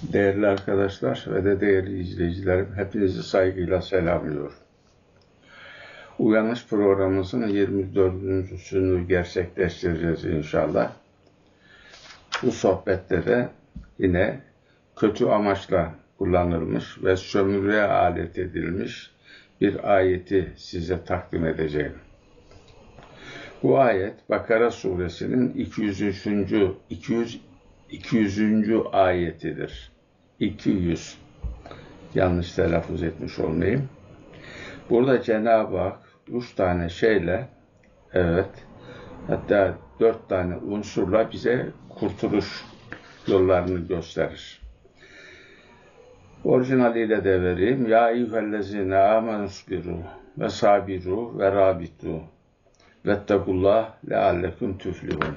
Değerli arkadaşlar ve de değerli izleyicilerim, hepinizi saygıyla selamlıyorum. Uyanış programımızın 24.sünü gerçekleştireceğiz inşallah. Bu sohbette de yine kötü amaçla kullanılmış ve sömürüye alet edilmiş bir ayeti size takdim edeceğim. Bu ayet Bakara suresinin 200. ayetidir. 200. Yanlış telaffuz etmiş olmayayım. Burada Cenab-ı Hak 3 tane şeyle, hatta 4 tane unsurla bize kurtuluş yollarını gösterir. Orijinaliyle de vereyim. Ya eyyühellezine amenusbiru ve sabiru ve rabitu vettekullah leallekum tüflihun.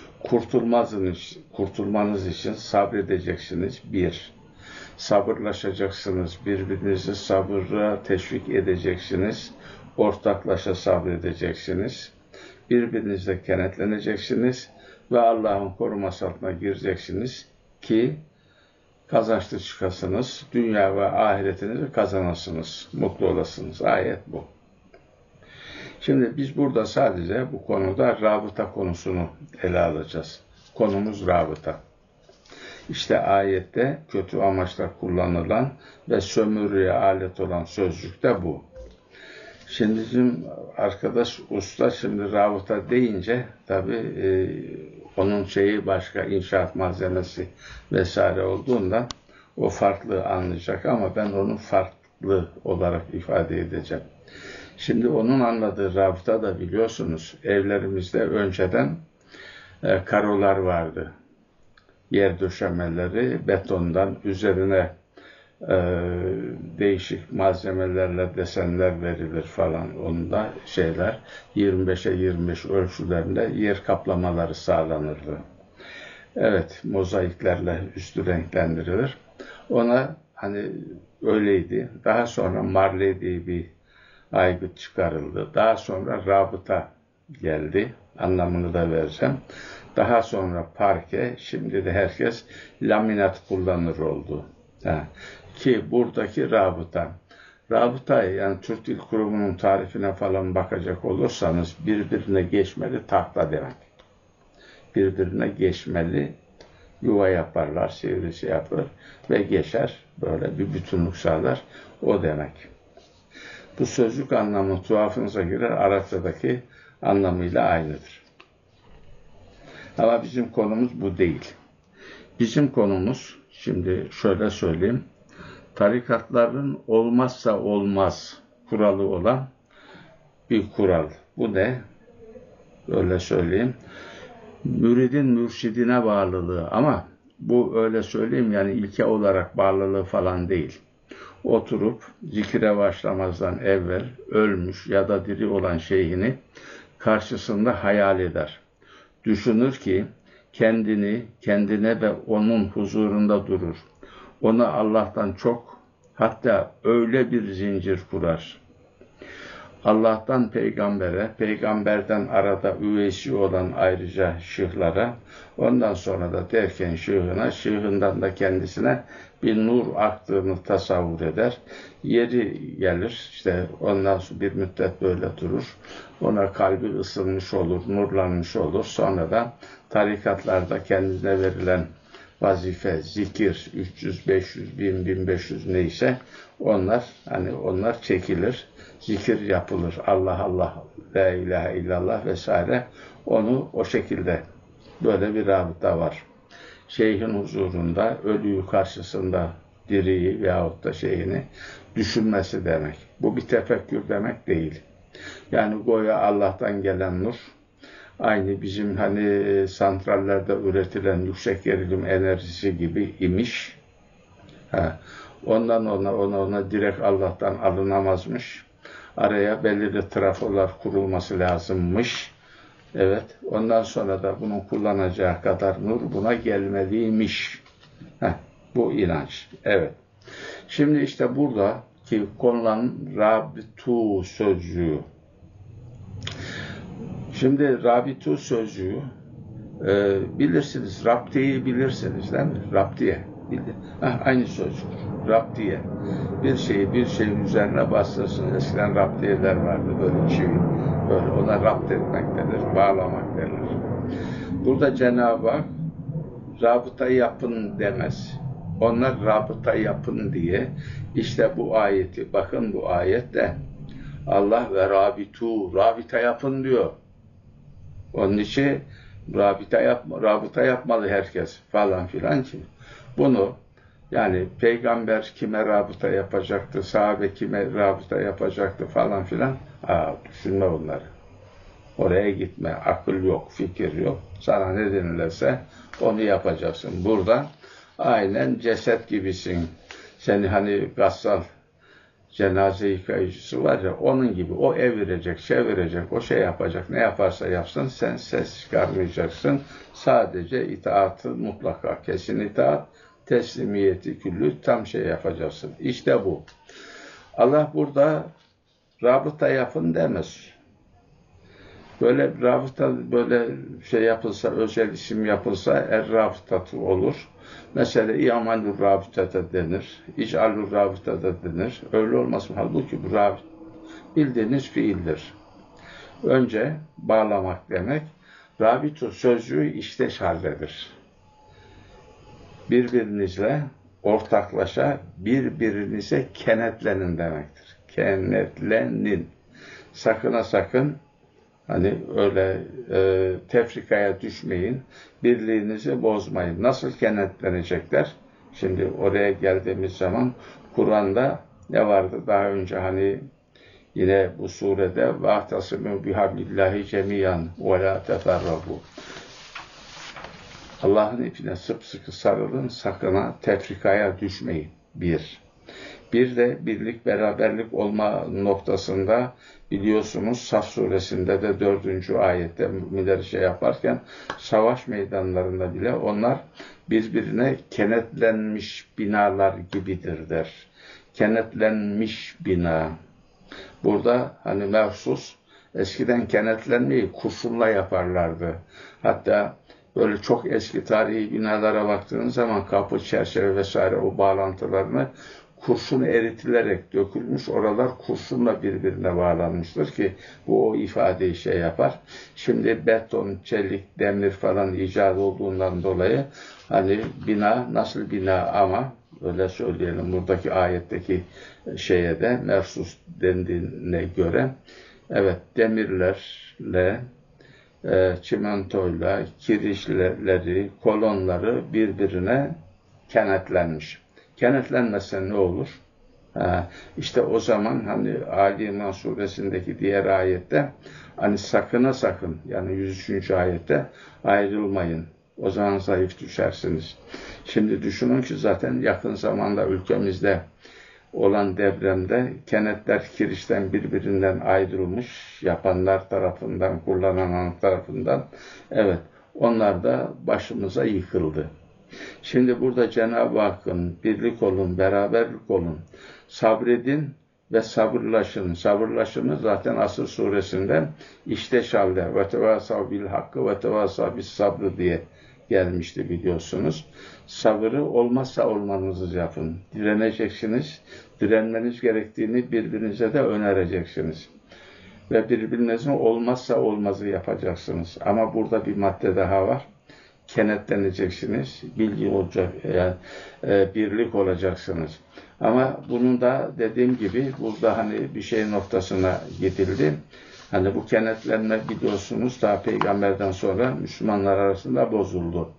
Kurtulmanız için sabredeceksiniz. 1. Sabırlaşacaksınız. Birbirinizi sabırla teşvik edeceksiniz. Ortaklaşa sabredeceksiniz. Birbirinizle kenetleneceksiniz ve Allah'ın koruması altına gireceksiniz ki kazançlı çıkasınız. Dünya ve ahiretinizi kazanasınız. Mutlu olasınız. Ayet bu. Şimdi biz burada sadece bu konuda rabıta konusunu ele alacağız. Konumuz rabıta. İşte ayette kötü amaçla kullanılan ve sömürüye alet olan sözcük de bu. Şimdi bizim arkadaş usta şimdi rabıta deyince tabii onun şeyi başka inşaat malzemesi vesaire olduğundan o farklı anlayacak ama ben onu farklı olarak ifade edeceğim. Şimdi onun anladığı rabıta da biliyorsunuz evlerimizde önceden karolar vardı. Yer döşemeleri betondan üzerine değişik malzemelerle desenler verilir falan. Onda şeyler 25'e 25 ölçülerinde yer kaplamaları sağlanırdı. Evet, mozaiklerle üstü renklendirilir. Ona hani öyleydi. Daha sonra marley diye bir aygıt çıkarıldı. Daha sonra rabıta geldi. Anlamını da vereceğim. Daha sonra parke, şimdi de herkes laminat kullanır oldu. Ki buradaki rabıta. Rabıta yani Türk Dil Kurumu'nun tarifine falan bakacak olursanız birbirine geçmeli tahta demek. Birbirine geçmeli yuva yaparlar, sivrisi yapar ve geçer. Böyle bir bütünlük sağlar. O demek. Bu sözcük anlamı tuhafınıza girer. Arapçadaki anlamıyla aynıdır. Ama bizim konumuz bu değil. Bizim konumuz, şimdi şöyle söyleyeyim, tarikatların olmazsa olmaz kuralı olan bir kural. Bu ne? Öyle söyleyeyim. Müridin mürşidine bağlılığı ama bu öyle söyleyeyim yani ilke olarak bağlılığı falan değil. Oturup zikire başlamazdan evvel ölmüş ya da diri olan şeyhini karşısında hayal eder. Düşünür ki kendine ve onun huzurunda durur. Ona Allah'tan çok, hatta öyle bir zincir kurar. Allah'tan peygambere, peygamberden arada üveysi olan ayrıca şeyhlara, ondan sonra da derken şeyhine, şeyhinden de kendisine bir nur aktığını tasavvur eder. Yeri gelir, işte ondan sonra bir müddet böyle durur. Ona kalbi ısınmış olur, nurlanmış olur. Sonra da tarikatlarda kendine verilen vazife, zikir, 300, 500, 1000, 1500 neyse onlar çekilir. Zikir yapılır. Allah Allah, la ilahe illallah vesaire. Onu o şekilde böyle bir rabıta var. Şeyhin huzurunda, ölüyü karşısında diriyi veyahut da şeyhini düşünmesi demek. Bu bir tefekkür demek değil. Yani goya Allah'tan gelen nur, aynı bizim santrallerde üretilen yüksek gerilim enerjisi gibi imiş. Ona direkt Allah'tan alınamazmış. Araya belirli trafolar kurulması lazımmış. Evet. Ondan sonra da bunun kullanacağı kadar nur buna gelmeliymiş. Bu inanç. Evet. Şimdi işte buradaki konulan rabitu sözcüğü. Şimdi rabitu sözcüğü bilirsiniz. Raptiye'yi bilirsiniz değil mi? Raptiye. Aynı sözcük. Raptiye. Bir şeyin üzerine bastırsın. Eskiden raptiyeler vardı. Böyle çivi. Böyle ona rapt etmek denir. Bağlamak denir. Burada Cenab-ı Hak rabıta yapın demez. Onlar rabıta yapın diye işte bu ayeti, bakın bu ayette Allah ve rabita yapın diyor. Onun için rabıta yapmalı herkes falan filan ki. Bunu yani peygamber kime rabıta yapacaktı, sahabe kime rabıta yapacaktı falan filan. Düşünme onları. Oraya gitme. Akıl yok, fikir yok. Sana ne denilirse onu yapacaksın. Burada aynen ceset gibisin. Seni hani gassal cenaze yıkayıcısı var ya, onun gibi o evirecek, çevirecek, o şey yapacak, ne yaparsa yapsın sen ses çıkarmayacaksın. Sadece itaatı mutlaka, kesin itaat, teslimiyeti küllü tam şey yapacaksın. İşte bu. Allah burada rabıta yapın demez. Böyle rabıta böyle şey yapılsa, özel isim yapılsa rabıtatı olur. Mesela İ'malur rabıtata denir, İc'alur rabıtata denir. Öyle olmaz mı? Halbuki bu rabıt bildiğiniz fiildir. Önce bağlamak demek, rabitu sözcüğü işteş haldedir. Birbirinizle ortaklaşa, birbirinize kenetlenin demektir. Kenetlenin. Sakın sakın hani öyle tefrikaya düşmeyin, birliğinizi bozmayın. Nasıl kenetlenecekler? Şimdi oraya geldiğimiz zaman Kur'an'da ne vardı daha önce hani yine bu surede وَاَعْتَصِمُوا بِحَبْلِ cemiyan ve la teferrabu. Allah'ın ipine sıkı sarılın, sakına tefrikaya düşmeyin. Bir de birlik, beraberlik olma noktasında biliyorsunuz Saf suresinde de 4. ayette müminleri şey yaparken savaş meydanlarında bile onlar birbirine kenetlenmiş binalar gibidir der. Kenetlenmiş bina. Burada hani mevsus eskiden kenetlenmeyi kurşunla yaparlardı. Hatta böyle çok eski tarihi binalara baktığınız zaman kapı, çerçeve vesaire o bağlantılarını kurşun eritilerek dökülmüş, oralar kurşunla birbirine bağlanmıştır ki bu o ifadeyi şey yapar. Şimdi beton, çelik, demir falan icat olduğundan dolayı hani bina nasıl bina ama öyle söyleyelim buradaki ayetteki şeye de mersus dendiğine göre evet demirlerle çimentoyla kirişleri, kolonları birbirine kenetlenmiş. Kenetlenmezse ne olur? İşte o zaman hani Ali İmran suresindeki diğer ayette hani sakın yani 103. ayette ayrılmayın. O zaman zayıf düşersiniz. Şimdi düşünün ki zaten yakın zamanda ülkemizde olan depremde kenetler kirişten birbirinden ayrılmış yapanlar tarafından, kullananlar tarafından evet onlar da başımıza yıkıldı. Şimdi burada Cenab-ı Hakk'ın birlik olun, beraberlik olun, sabredin ve sabırlaşın. Sabırlaşını zaten Asr suresinden işteşalde ve tevasav bil hakkı ve tevasav bis sabrı diye gelmişti biliyorsunuz. Sabırı olmazsa olmanızı yapın. Direneceksiniz. Direnmeniz gerektiğini birbirinize de önereceksiniz. Ve birbirinizin olmazsa olmazı yapacaksınız. Ama burada bir madde daha var. Kenetleneceksiniz, bilgi olacak, yani birlik olacaksınız. Ama bunun da dediğim gibi burada hani bir şey noktasına gidildi. Hani bu kenetlenme biliyorsunuz daha peygamberden sonra Müslümanlar arasında bozuldu.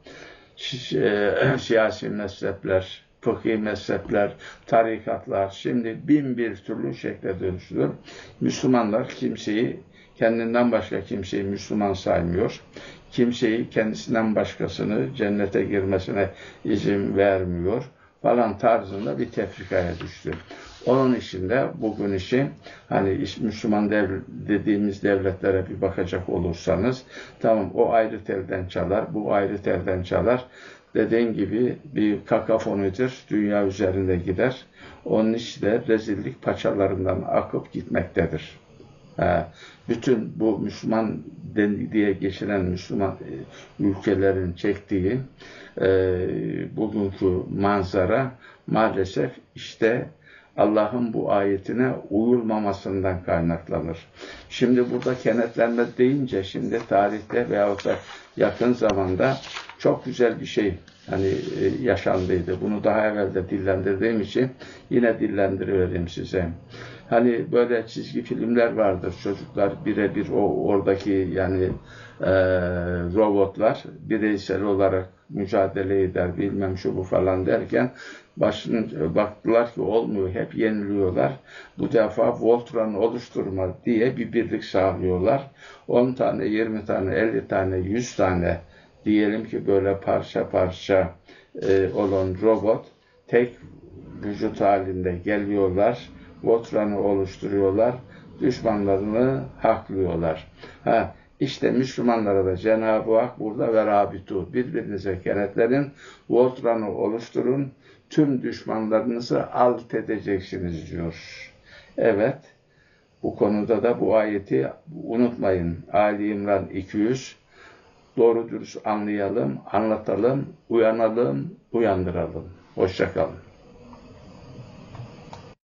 Siyasi mezhepler, fıkhi mezhepler, tarikatlar şimdi bin bir türlü şekle dönüştü. Müslümanlar kendinden başka kimseyi Müslüman saymıyor. Kimseyi kendisinden başkasını cennete girmesine izin vermiyor falan tarzında bir tefrikaya düştü. Onun için de bugün için hani Müslüman dediğimiz devletlere bir bakacak olursanız tamam o ayrı telden çalar, bu ayrı telden çalar. Dediğim gibi bir kakafonidir, dünya üzerinde gider. Onun için de rezillik paçalarından akıp gitmektedir. Bütün bu Müslüman diye geçilen Müslüman ülkelerin çektiği bugünkü manzara maalesef işte Allah'ın bu ayetine uyulmamasından kaynaklanır. Şimdi burada kenetlenme deyince şimdi tarihte veyahut da yakın zamanda çok güzel bir şey yaşandıydı. Bunu daha evvel de dillendirdiğim için yine dillendirivereyim size. Hani böyle çizgi filmler vardır. Çocuklar birebir oradaki robotlar bireysel olarak mücadele eder, bilmem şu bu falan derken baktılar ki olmuyor, hep yeniliyorlar. Bu defa Voltron'u oluşturma diye bir birlik sağlıyorlar. 10 tane, 20 tane, 50 tane, 100 tane diyelim ki böyle parça parça olan robot tek vücut halinde geliyorlar. Voltron'u oluşturuyorlar. Düşmanlarını haklıyorlar. İşte Müslümanlara da Cenab-ı Hak burada ve rabitu, birbirinize kenetlenin, Voltron'u oluşturun, tüm düşmanlarınızı alt edeceksiniz diyor. Evet, bu konuda da bu ayeti unutmayın. Ali İmran 200, doğru dürüst anlayalım, anlatalım, uyanalım, uyandıralım. Hoşça kalın.